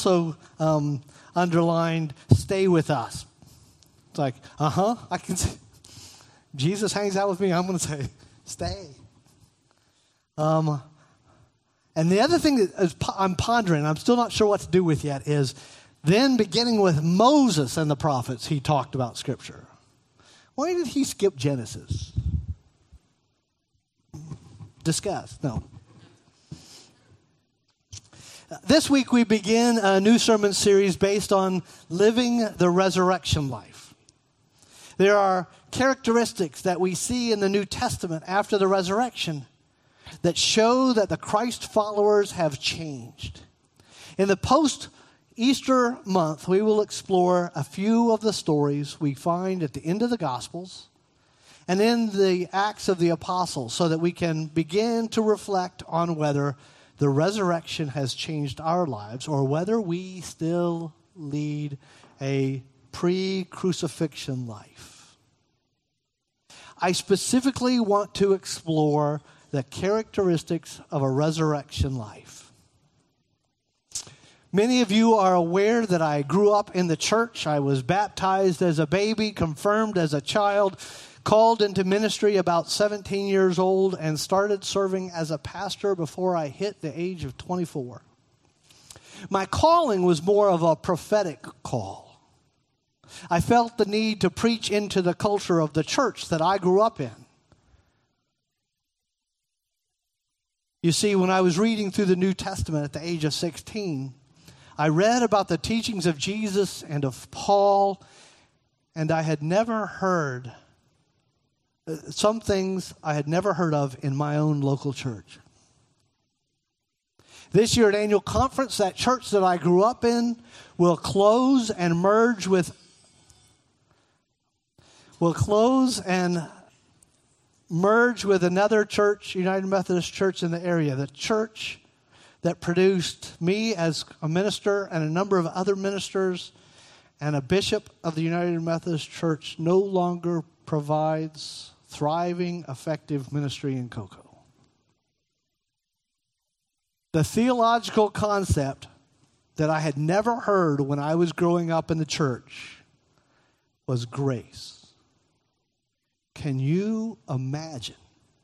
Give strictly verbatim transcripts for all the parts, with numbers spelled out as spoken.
also um, underlined, stay with us. It's like, uh-huh, I can see. Jesus hangs out with me, I'm going to say, stay. Um, and the other thing that is, I'm pondering, I'm still not sure what to do with yet, is then beginning with Moses and the prophets, he talked about Scripture. Why did he skip Genesis? Discuss, no. This week we begin a new sermon series based on living the resurrection life. There are characteristics that we see in the New Testament after the resurrection that show that the Christ followers have changed. In the post-Easter month, we will explore a few of the stories we find at the end of the Gospels and in the Acts of the Apostles so that we can begin to reflect on whether the resurrection has changed our lives or whether we still lead a pre-crucifixion life. I specifically want to explore the characteristics of a resurrection life. Many of you are aware that I grew up in the church. I was baptized as a baby, confirmed as a child, called into ministry about seventeen years old, and started serving as a pastor before I hit the age of twenty-four. My calling was more of a prophetic call. I felt the need to preach into the culture of the church that I grew up in. You see, when I was reading through the New Testament at the age of sixteen, I read about the teachings of Jesus and of Paul, and I had never heard some things I had never heard of in my own local church. This year at annual conference, that church that I grew up in will close and merge with, will close and merge with another church, United Methodist Church in the area. The church that produced me as a minister and a number of other ministers and a bishop of the United Methodist Church no longer provides thriving, effective ministry in Cocoa. The theological concept that I had never heard when I was growing up in the church was grace. Can you imagine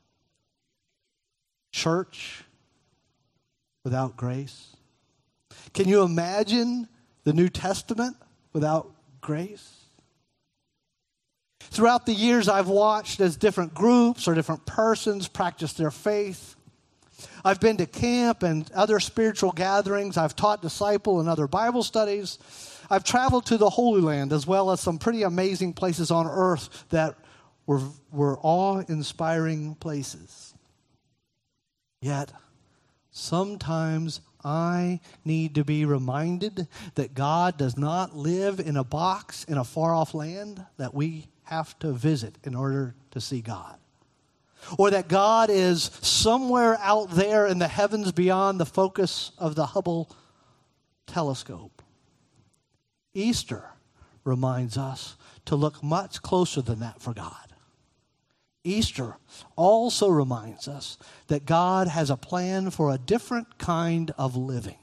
church without grace? Can you imagine the New Testament without grace? Throughout the years, I've watched as different groups or different persons practice their faith. I've been to camp and other spiritual gatherings. I've taught disciple and other Bible studies. I've traveled to the Holy Land as well as some pretty amazing places on earth that were, were awe-inspiring places. Yet, sometimes I need to be reminded that God does not live in a box in a far-off land that we have to visit in order to see God. Or that God is somewhere out there in the heavens beyond the focus of the Hubble telescope. Easter reminds us to look much closer than that for God. Easter also reminds us that God has a plan for a different kind of living.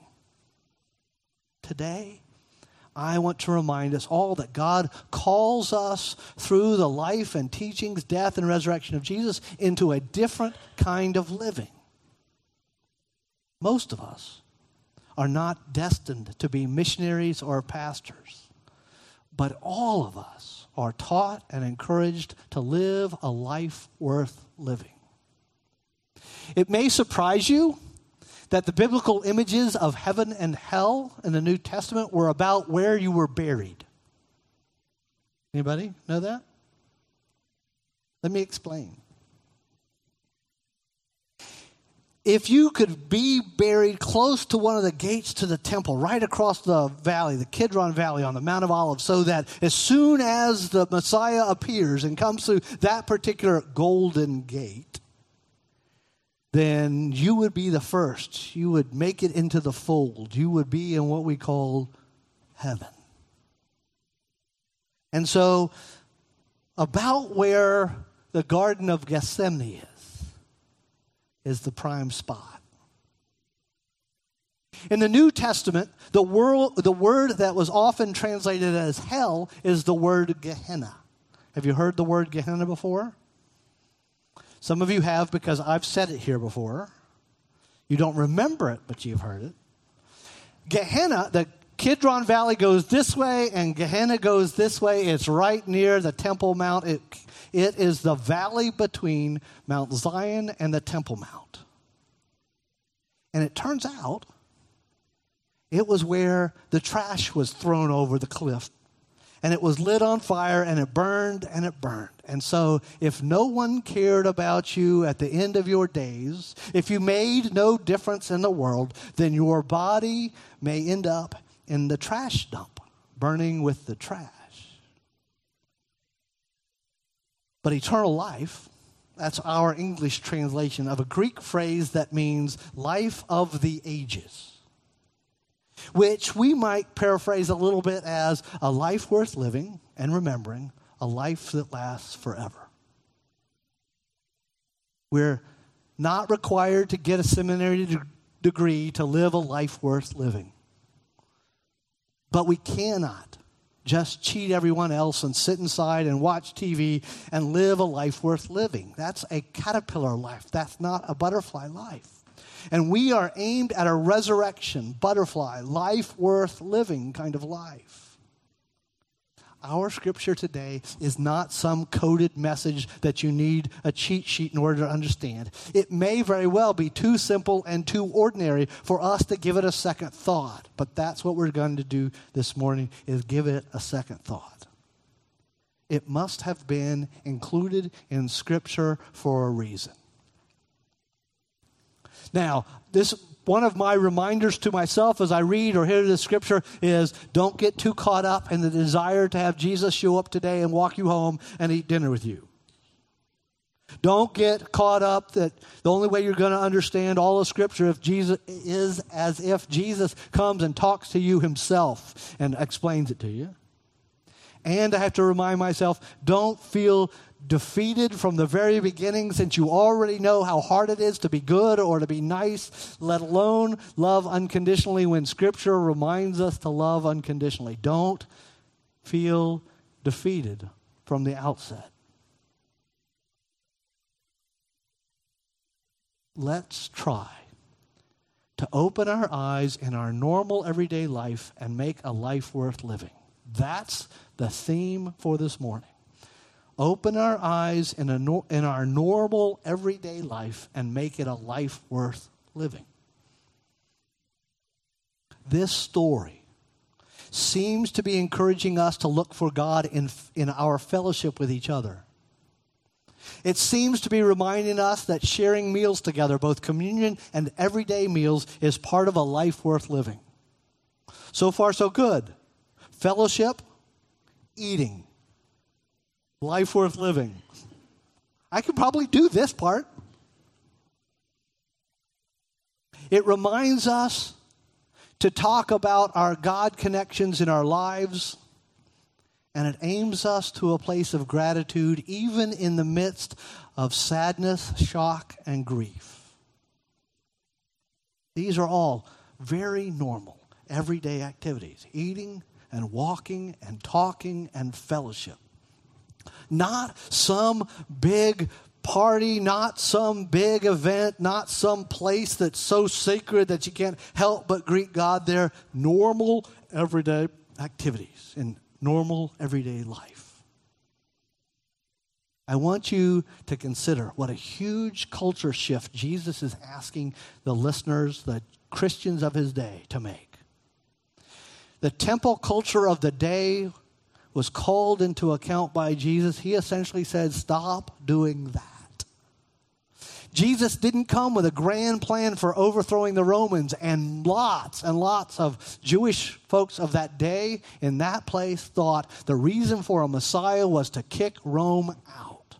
Today, I want to remind us all that God calls us through the life and teachings, death, and resurrection of Jesus into a different kind of living. Most of us are not destined to be missionaries or pastors, but all of us are taught and encouraged to live a life worth living. It may surprise you that the biblical images of heaven and hell in the New Testament were about where you were buried. Anybody know that? Let me explain. If you could be buried close to one of the gates to the temple, right across the valley, the Kidron Valley on the Mount of Olives, so that as soon as the Messiah appears and comes through that particular golden gate, then you would be the first. You would make it into the fold. You would be in what we call heaven. And so, about where the Garden of Gethsemane is, is the prime spot. In the New Testament, the, world, the word that was often translated as hell is the word Gehenna. Have you heard the word Gehenna before? Some of you have because I've said it here before. You don't remember it, but you've heard it. Gehenna, the Kidron Valley goes this way and Gehenna goes this way. It's right near the Temple Mount. It, it is the valley between Mount Zion and the Temple Mount. And it turns out it was where the trash was thrown over the cliff. And it was lit on fire, and it burned, and it burned. And so if no one cared about you at the end of your days, if you made no difference in the world, then your body may end up in the trash dump, burning with the trash. But eternal life, that's our English translation of a Greek phrase that means life of the ages, which we might paraphrase a little bit as a life worth living and remembering, a life that lasts forever. We're not required to get a seminary de- degree to live a life worth living. But we cannot just cheat everyone else and sit inside and watch T V and live a life worth living. That's a caterpillar life. That's not a butterfly life. And we are aimed at a resurrection, butterfly, life worth living kind of life. Our scripture today is not some coded message that you need a cheat sheet in order to understand. It may very well be too simple and too ordinary for us to give it a second thought. But that's what we're going to do this morning, is give it a second thought. It must have been included in scripture for a reason. Now, this one of my reminders to myself as I read or hear this scripture is don't get too caught up in the desire to have Jesus show up today and walk you home and eat dinner with you. Don't get caught up that the only way you're going to understand all of scripture if Jesus is as if Jesus comes and talks to you himself and explains it to you. And I have to remind myself, don't feel defeated from the very beginning, since you already know how hard it is to be good or to be nice, let alone love unconditionally, when Scripture reminds us to love unconditionally. Don't feel defeated from the outset. Let's try to open our eyes in our normal everyday life and make a life worth living. That's the theme for this morning. Open our eyes in, a no, in our normal everyday life and make it a life worth living. This story seems to be encouraging us to look for God in, in our fellowship with each other. It seems to be reminding us that sharing meals together, both communion and everyday meals, is part of a life worth living. So far, so good. Fellowship, eating. Life worth living. I could probably do this part. It reminds us to talk about our God connections in our lives, and it aims us to a place of gratitude even in the midst of sadness, shock, and grief. These are all very normal, everyday activities. Eating and walking and talking and fellowship. Not some big party, not some big event, not some place that's so sacred that you can't help but greet God there. Normal, everyday activities in normal, everyday life. I want you to consider what a huge culture shift Jesus is asking the listeners, the Christians of his day, to make. The temple culture of the day was called into account by Jesus. He essentially said, stop doing that. Jesus didn't come with a grand plan for overthrowing the Romans, and lots and lots of Jewish folks of that day in that place thought the reason for a Messiah was to kick Rome out.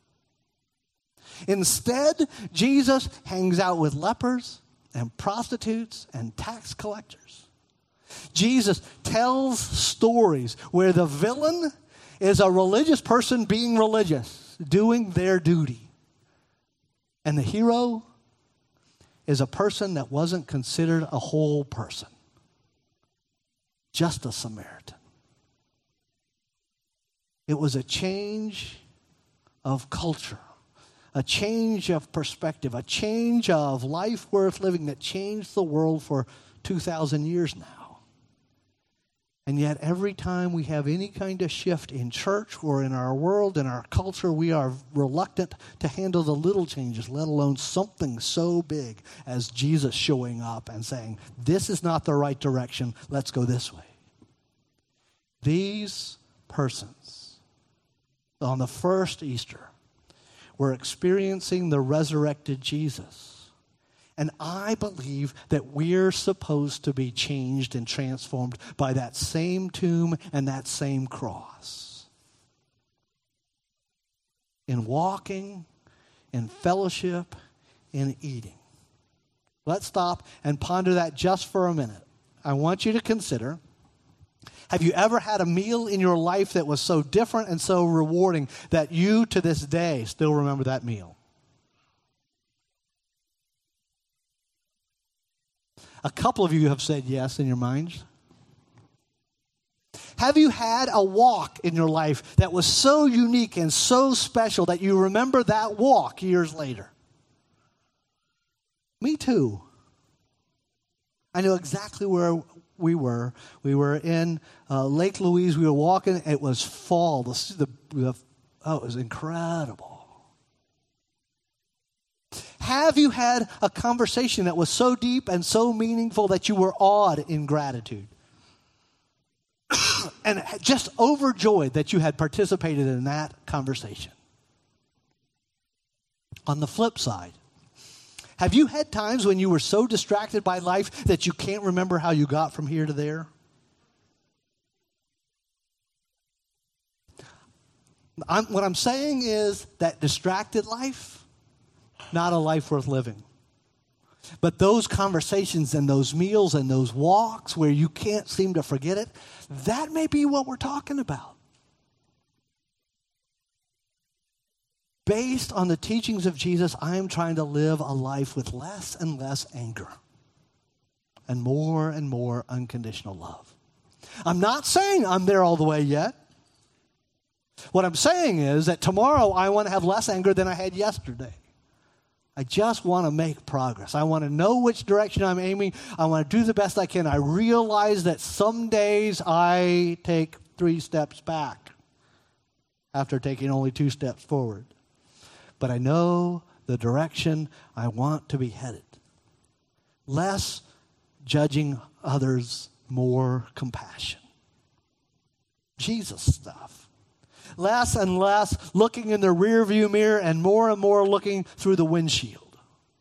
Instead, Jesus hangs out with lepers and prostitutes and tax collectors. Jesus tells stories where the villain is a religious person being religious, doing their duty. And the hero is a person that wasn't considered a whole person, just a Samaritan. It was a change of culture, a change of perspective, a change of life worth living that changed the world for two thousand years now. And yet every time we have any kind of shift in church or in our world, in our culture, we are reluctant to handle the little changes, let alone something so big as Jesus showing up and saying, this is not the right direction, let's go this way. These persons, on the first Easter, were experiencing the resurrected Jesus. And I believe that we're supposed to be changed and transformed by that same tomb and that same cross. In walking, in fellowship, in eating. Let's stop and ponder that just for a minute. I want you to consider, have you ever had a meal in your life that was so different and so rewarding that you to this day still remember that meal? A couple of you have said yes in your minds. Have you had a walk in your life that was so unique and so special that you remember that walk years later? Me too. I know exactly where we were. We were in uh, Lake Louise. We were walking. It was fall. The, the, oh, it was incredible. Have you had a conversation that was so deep and so meaningful that you were awed in gratitude? And just overjoyed that you had participated in that conversation? On the flip side, have you had times when you were so distracted by life that you can't remember how you got from here to there? I'm, what I'm saying is that distracted life, not a life worth living. But those conversations and those meals and those walks where you can't seem to forget it, that may be what we're talking about. Based on the teachings of Jesus, I am trying to live a life with less and less anger and more and more unconditional love. I'm not saying I'm there all the way yet. What I'm saying is that tomorrow I want to have less anger than I had yesterday. I just want to make progress. I want to know which direction I'm aiming. I want to do the best I can. I realize that some days I take three steps back after taking only two steps forward. But I know the direction I want to be headed. Less judging others, more compassion. Jesus stuff. Less and less looking in the rearview mirror and more and more looking through the windshield.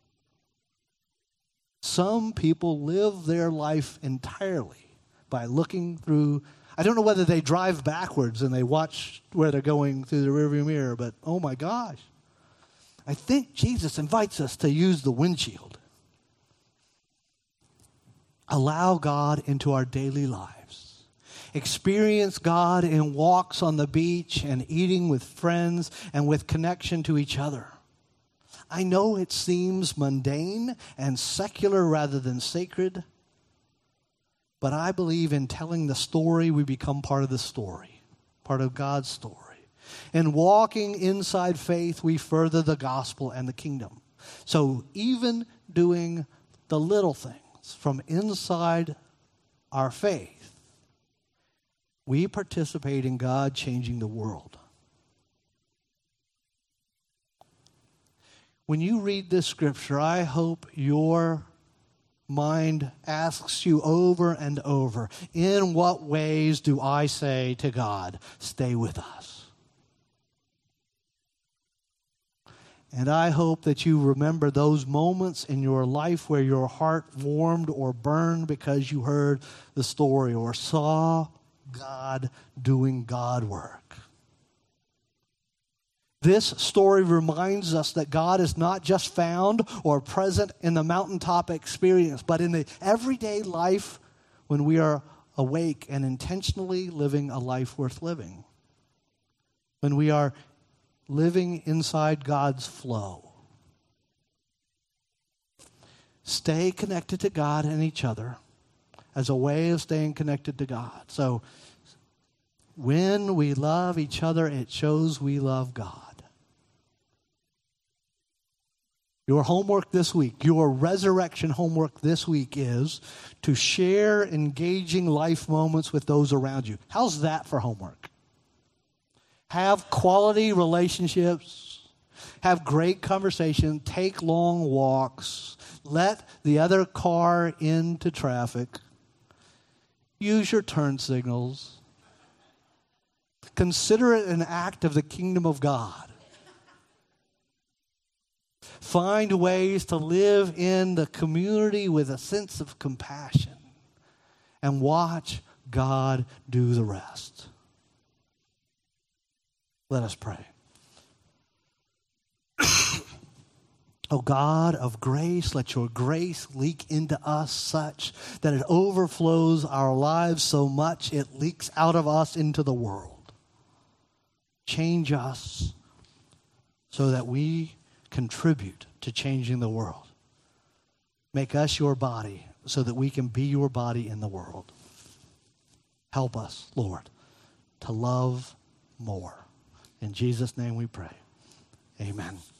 Some people live their life entirely by looking through. I don't know whether they drive backwards and they watch where they're going through the rearview mirror, but oh my gosh. I think Jesus invites us to use the windshield. Allow God into our daily lives. Experience God in walks on the beach and eating with friends and with connection to each other. I know it seems mundane and secular rather than sacred, but I believe in telling the story, we become part of the story, part of God's story. In walking inside faith, we further the gospel and the kingdom. So even doing the little things from inside our faith, we participate in God changing the world. When you read this scripture, I hope your mind asks you over and over, in what ways do I say to God, stay with us? And I hope that you remember those moments in your life where your heart warmed or burned because you heard the story or saw God doing God work. This story reminds us that God is not just found or present in the mountaintop experience, but in the everyday life when we are awake and intentionally living a life worth living. When we are living inside God's flow. stay connected to God and each other as a way of staying connected to God. So when we love each other, it shows we love God. Your homework this week, your resurrection homework this week is to share engaging life moments with those around you. How's that for homework? Have quality relationships. Have great conversation. Take long walks. Let the other car into traffic. Use your turn signals. Consider it an act of the kingdom of God. Find ways to live in the community with a sense of compassion and watch God do the rest. Let us pray. O God of grace, let your grace leak into us such that it overflows our lives so much it leaks out of us into the world. Change us so that we contribute to changing the world. Make us your body so that we can be your body in the world. Help us, Lord, to love more. In Jesus' name we pray. Amen.